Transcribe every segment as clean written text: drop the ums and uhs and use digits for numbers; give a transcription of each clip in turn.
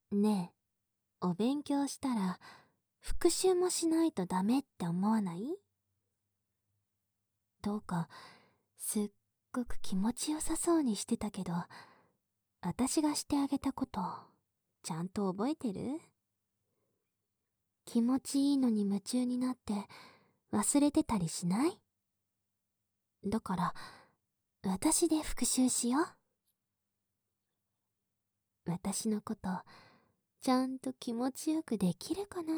ねえ、お勉強したら復習もしないとダメって思わない？どうかすっごく気持ちよさそうにしてたけど、私がしてあげたことちゃんと覚えてる？気持ちいいのに夢中になって忘れてたりしない？だから私で復習しよう。私のことちゃんと気持ちよくできるかな？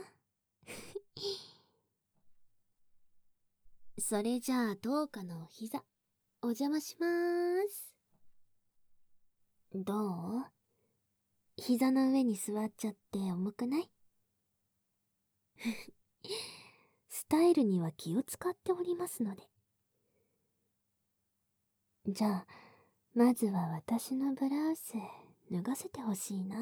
それじゃあどうかのお膝お邪魔しまーす。どう？膝の上に座っちゃって重くない？スタイルには気を使っておりますので。じゃあまずは私のブラウス脱がせてほしいな。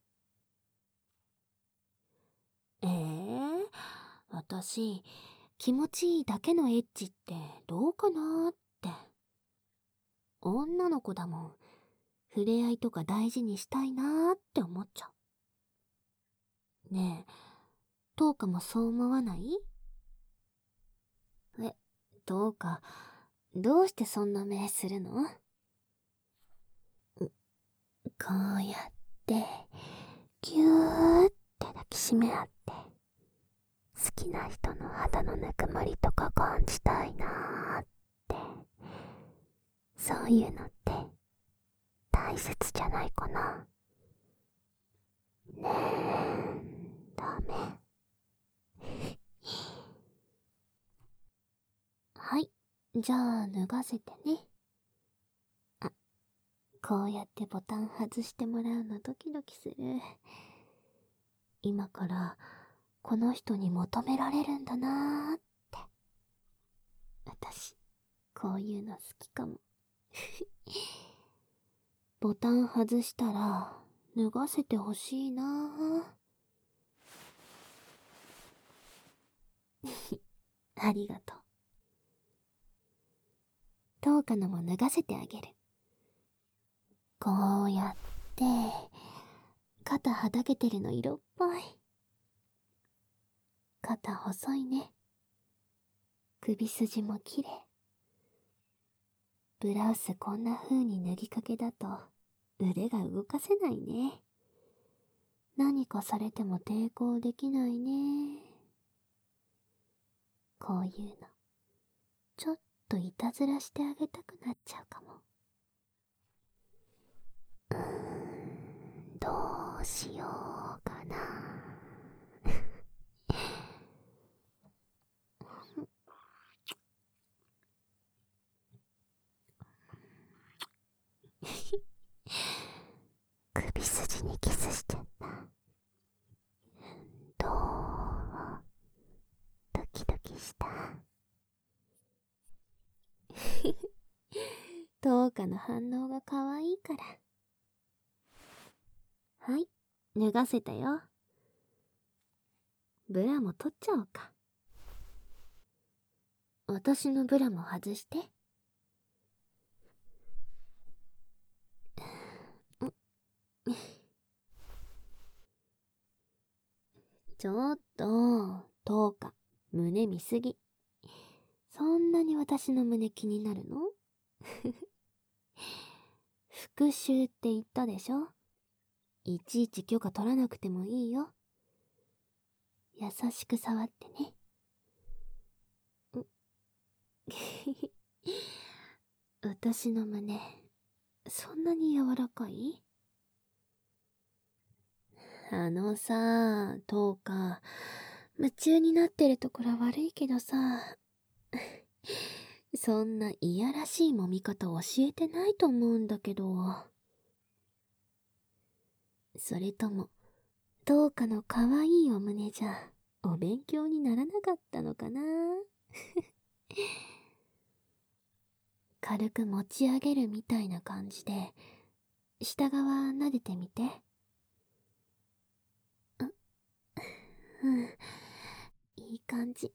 私気持ちいいだけのエッチってどうかなーって。女の子だもん、触れ合いとか大事にしたいなーって思っちゃう。ねえ、どうかもそう思わない？え、どうか、どうしてそんな目するの？こうやって、ぎゅーって抱きしめ合って、好きな人の肌のぬくもりとか感じたいなーって、そういうのって大切じゃないかな。ねえ、ダメ。はい、じゃあ脱がせてね。あ、こうやってボタン外してもらうのドキドキする。今からこの人に求められるんだなーって。私、こういうの好きかも。ボタン外したら脱がせてほしいなー。ありがとう。どうかのも脱がせてあげる。こうやって、肩はだけてるの色っぽい。肩細いね。首筋も綺麗。ブラウスこんな風に脱ぎかけだと腕が動かせないね。何かされても抵抗できないね。こういうの、ちょっといたずらしてあげたくなっちゃうかも。どうしようかな。首筋にキスしちゃった。どう？ドキドキした？トウカの反応が可愛いから。はい、脱がせたよ。ブラも取っちゃおうか。私のブラも外して。ちょっと、トウカ、胸見すぎ。そんなに私の胸気になるの？復讐って言ったでしょ？いちいち許可取らなくてもいいよ。優しく触ってね。私の胸、そんなに柔らかい？さ、トウカ、夢中になってるところ悪いけどさ、そんないやらしい揉み方教えてないと思うんだけど。それとも、トウカの可愛いお胸じゃ、お勉強にならなかったのかな？軽く持ち上げるみたいな感じで、下側撫でてみて。うん、いい感じ。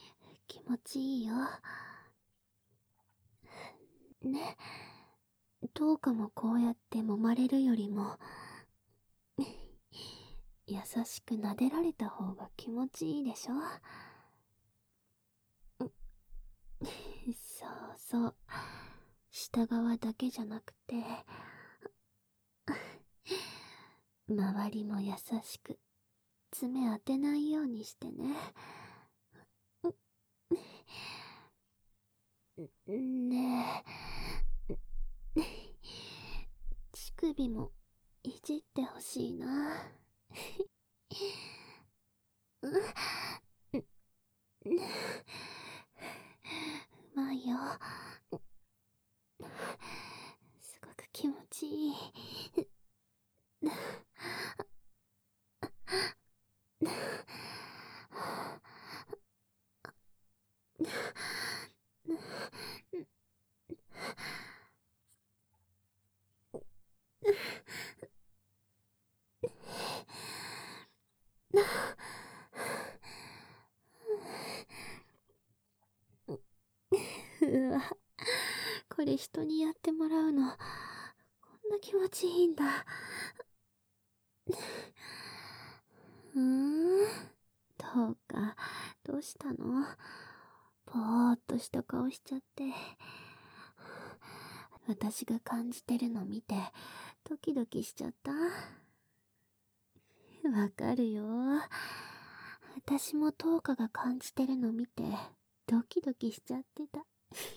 気持ちいいよ。ね、 10日もこうやって揉まれるよりも優しく撫でられた方が気持ちいいでしょ。そうそう、下側だけじゃなくて周りも優しく爪当てないようにしてね。ねえ、乳首もいじってほしいな。うまいよ。すごく気持ちいい。うわ、これ人にやってもらうのこんな気持ちいいんだ。どうか、どうしたの？ぽーっとした顔しちゃって。私が感じてるの見てドキドキしちゃった。わかるよ。私も10日が感じてるの見てドキドキしちゃってた。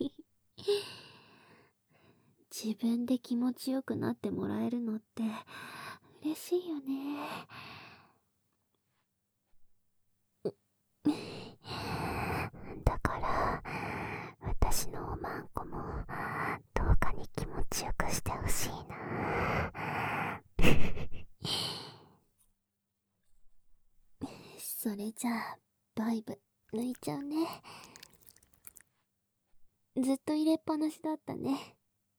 自分で気持ちよくなってもらえるのって嬉しいよね。だから私のおまんこも10日に気持ちよくしてほしいな。それじゃあバイブ抜いちゃうね。ずっと入れっぱなしだったね。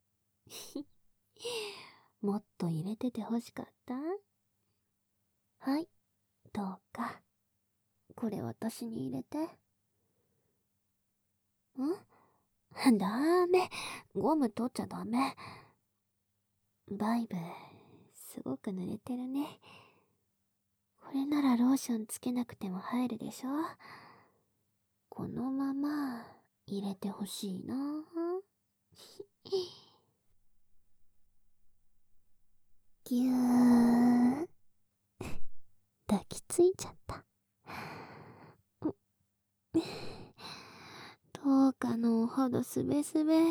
もっと入れててほしかった？はい、どうか。これ私に入れて。ダメ。ゴム取っちゃダメ。バイブ、すごく濡れてるね。これならローションつけなくても入るでしょ。このまま入れてほしいな。ぎゅー。抱きついちゃった。どうかのお肌すべすべ。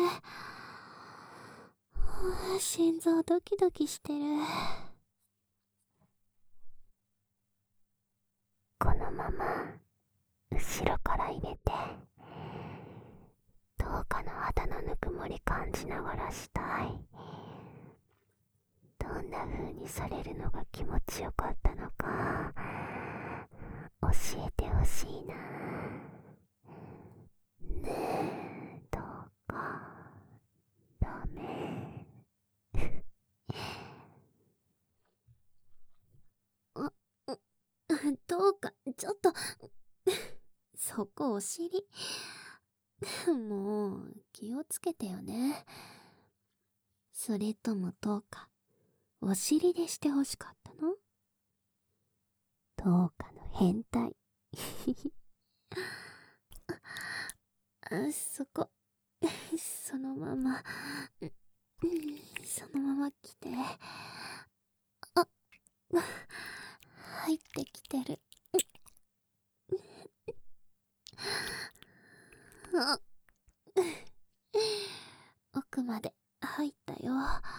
心臓ドキドキしてる。このまま後ろから入れて、どうかの肌のぬくもり感じながらしたい。どんな風にされるのが気持ちよかったのか教えてほしいな。ねえ、どうかダメ？どうかちょっとそこお尻。もう気をつけてよね。それともどうかお尻でしてほしかったの？どうかの変態。そこそのままそのまま来て。入ってきてる。奥まで入ったよ。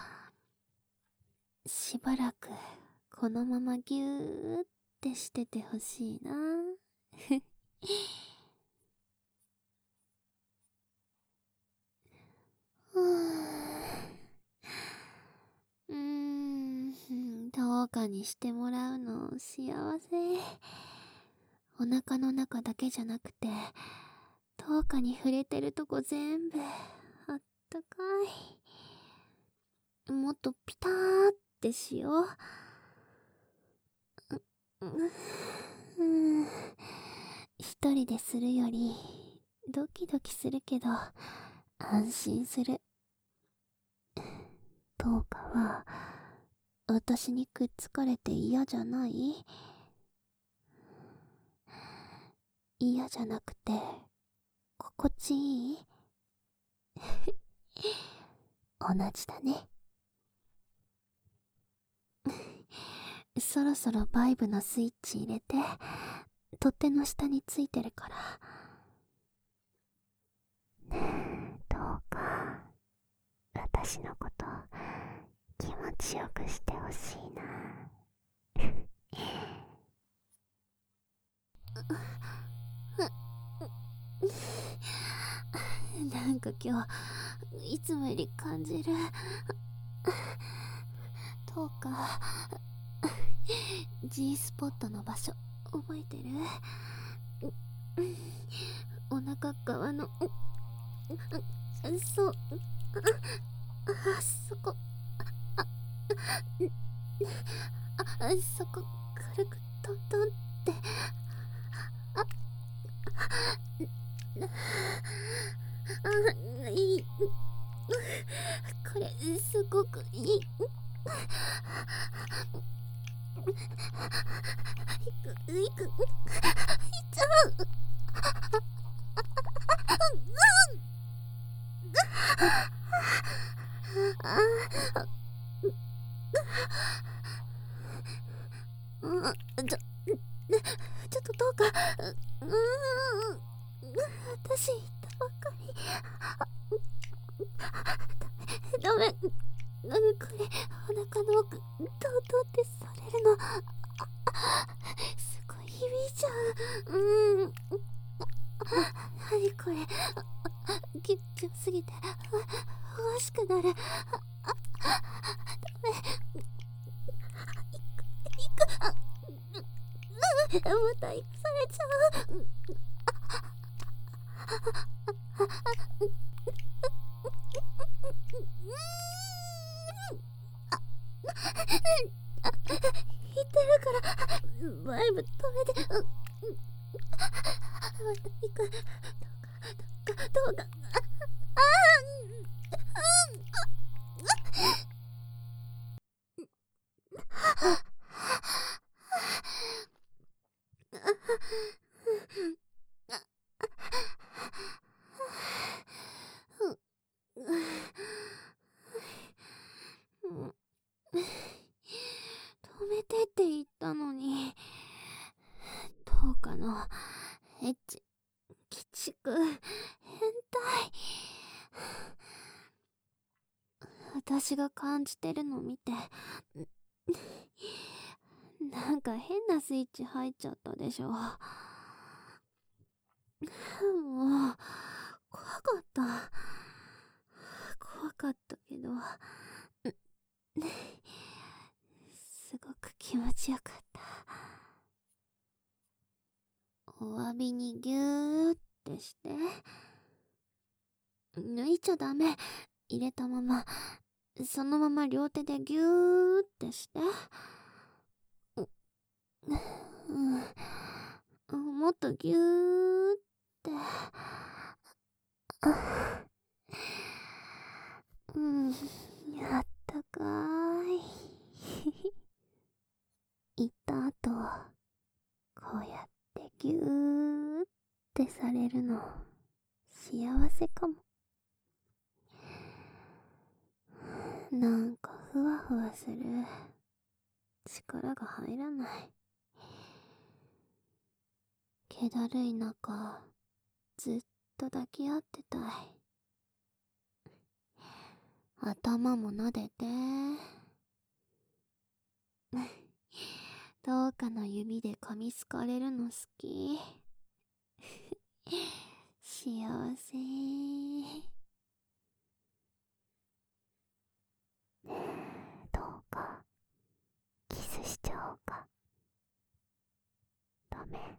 しばらくこのままギューってしててほしいな。どうかにしてもらうの幸せ。お腹の中だけじゃなくてどうかに触れてるとこ全部あったかい。もっとピターってしよう。一人でするよりドキドキするけど安心する。 トカは私にくっつかれて嫌じゃない？嫌じゃなくて心地いい？同じだね。そろそろバイブのスイッチ入れて、取っ手の下についてるから。どうか私のこと気持ちよくしてほしいな。なんか今日いつもより感じる。どうか G スポットの場所覚えてる？お腹側のそう、あそこ、そこ軽くトントンって、いい、これすごくいい。いくいっちゃう。ちょっとどうか。私言ったばっかり。ダメ。これお腹の奥とうとうってされるの。すごい響いちゃう。何これ。ギュッすぎてふわしくなる。ダメ。また行かされちゃう。言ってるからバイブ止めて。また行く。どうか。止めてって言ったのに。どうかのエッチ、鬼畜、変態。私が感じてるの見て、なんか変なスイッチ入っちゃったでしょ。もう怖かった。怖かったけど、すごく気持ちよかった。お詫びにギューってして。抜いちゃダメ。入れたまま、そのまま両手でギューってして。もっとギューって。あったかい。行った後、こうやってギューってされるの、幸せかも。なんかふわふわする。力が入らない。気だるい中、ずっと抱き合ってたい。頭も撫でて。どうかの指で噛みつかれるの好き。幸せ。どうかキスしちゃおうか。ダメ。